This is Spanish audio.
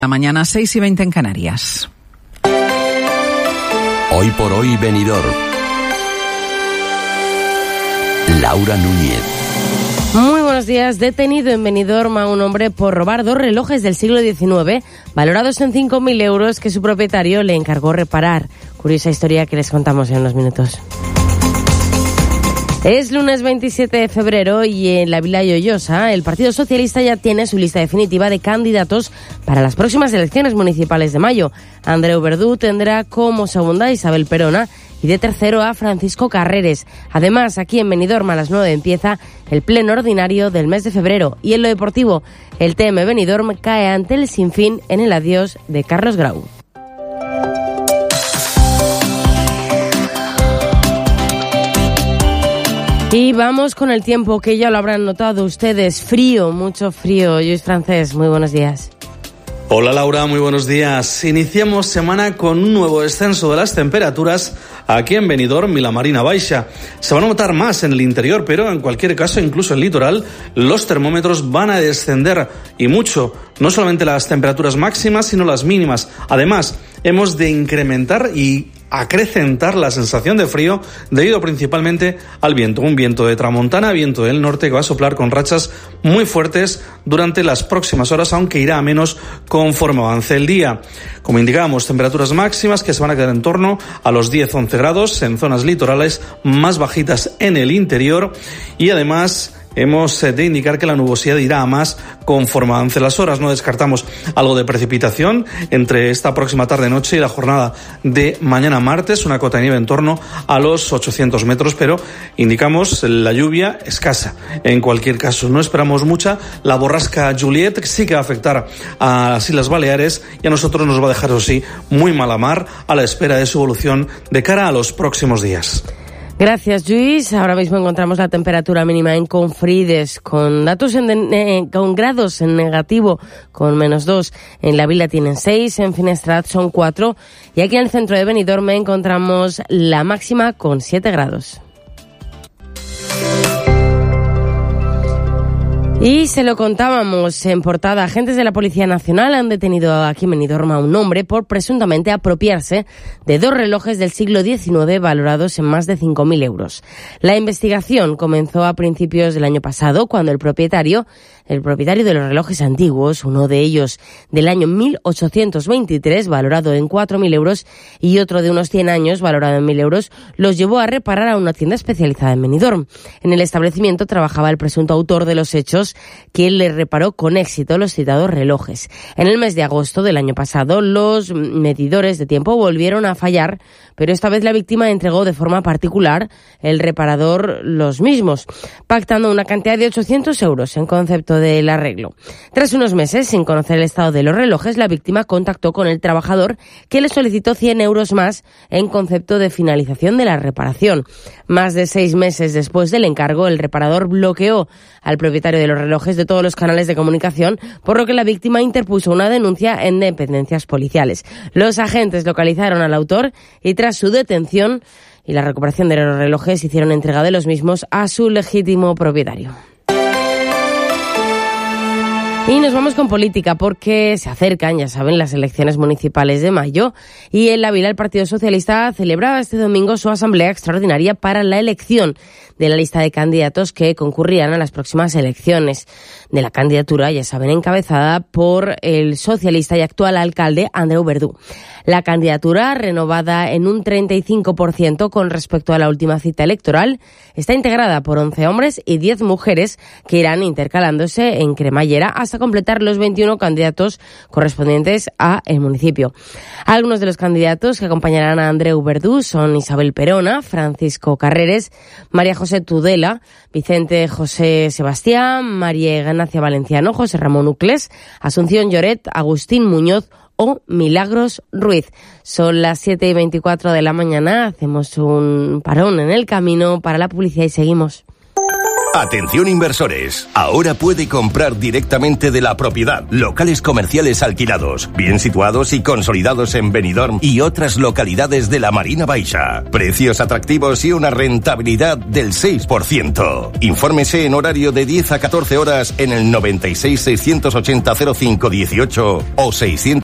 La mañana 6:20 en Canarias. Hoy por hoy Benidorm. Laura Núñez. Muy buenos días. Detenido en Benidorm a un hombre por robar 2 relojes del siglo XIX, valorados en 5.000 euros, que su propietario le encargó reparar. Curiosa historia que les contamos en unos minutos. Es lunes 27 de febrero y en la Vila Lloyosa el Partido Socialista ya tiene su lista definitiva de candidatos para las próximas elecciones municipales de mayo. Andreu Verdú tendrá como segunda a Isabel Perona y de tercero a Francisco Carreres. Además, aquí en Benidorm a las 9 empieza el pleno ordinario del mes de febrero. Y en lo deportivo, el TM Benidorm cae ante el Sinfín en el adiós de Carlos Grau. Y vamos con el tiempo, que ya lo habrán notado ustedes. Frío, mucho frío. Lluís Francés, muy buenos días. Hola Laura, muy buenos días. Iniciamos semana con un nuevo descenso de las temperaturas aquí en Benidorm y la Marina Baixa. Se van a notar más en el interior, pero en cualquier caso, incluso en el litoral, los termómetros van a descender y mucho. No solamente las temperaturas máximas, sino las mínimas. Además, hemos de incrementar y acrecentar la sensación de frío debido principalmente al viento. Un viento de tramontana, viento del norte, que va a soplar con rachas muy fuertes durante las próximas horas, aunque irá a menos conforme avance el día. Como indicábamos, temperaturas máximas que se van a quedar en torno a los 10-11 grados en zonas litorales, más bajitas en el interior, y además hemos de indicar que la nubosidad irá a más conforme avance las horas. No descartamos algo de precipitación entre esta próxima tarde-noche y la jornada de mañana martes, una cota de nieve en torno a los 800 metros, pero indicamos la lluvia escasa. En cualquier caso, no esperamos mucha. La borrasca Juliet sí que va a afectar a las Islas Baleares y a nosotros nos va a dejar, eso sí, muy mala mar a la espera de su evolución de cara a los próximos días. Gracias, Lluís. Ahora mismo encontramos la temperatura mínima en Confrides con datos con grados en negativo, con -2. En la Vila tienen 6, en Finestrat son 4 y aquí en el centro de Benidorm encontramos la máxima con 7 grados. Y se lo contábamos en portada. Agentes de la Policía Nacional han detenido aquí en Benidorm a un hombre por presuntamente apropiarse de 2 relojes del siglo XIX valorados en más de 5.000 euros. La investigación comenzó a principios del año pasado, cuando el propietario de los relojes antiguos, uno de ellos del año 1823, valorado en 4.000 euros, y otro de unos 100 años, valorado en 1.000 euros, los llevó a reparar a una tienda especializada en Benidorm. En el establecimiento trabajaba el presunto autor de los hechos, quien le reparó con éxito los citados relojes. En el mes de agosto del año pasado, los medidores de tiempo volvieron a fallar, pero esta vez la víctima entregó de forma particular el reparador los mismos, pactando una cantidad de 800 euros en concepto del arreglo. Tras unos meses, sin conocer el estado de los relojes, la víctima contactó con el trabajador, que le solicitó 100 euros más en concepto de finalización de la reparación. Más de 6 meses después del encargo, el reparador bloqueó al propietario de los relojes de todos los canales de comunicación, por lo que la víctima interpuso una denuncia en dependencias policiales. Los agentes localizaron al autor y tras su detención y la recuperación de los relojes, hicieron entrega de los mismos a su legítimo propietario. Y nos vamos con política porque se acercan, ya saben, las elecciones municipales de mayo y en la Vila el Partido Socialista celebraba este domingo su asamblea extraordinaria para la elección de la lista de candidatos que concurrían a las próximas elecciones. De la candidatura, ya saben, encabezada por el socialista y actual alcalde Andreu Verdú. La candidatura, renovada en un 35% con respecto a la última cita electoral, está integrada por 11 hombres y 10 mujeres que irán intercalándose en cremallera hasta completar los 21 candidatos correspondientes a el municipio. Algunos de los candidatos que acompañarán a Andreu Verdú son Isabel Perona, Francisco Carreres, María José Tudela, Vicente José Sebastián, María Ignacia Valenciano, José Ramón Uclés, Asunción Lloret, Agustín Muñoz o Milagros Ruiz. Son las 7:24 de la mañana, hacemos un parón en el camino para la publicidad y seguimos. Atención inversores, ahora puede comprar directamente de la propiedad. Locales comerciales alquilados, bien situados y consolidados en Benidorm y otras localidades de la Marina Baixa. Precios atractivos y una rentabilidad del 6%. Infórmese en horario de 10 a 14 horas en el 96 680 05 18 o 600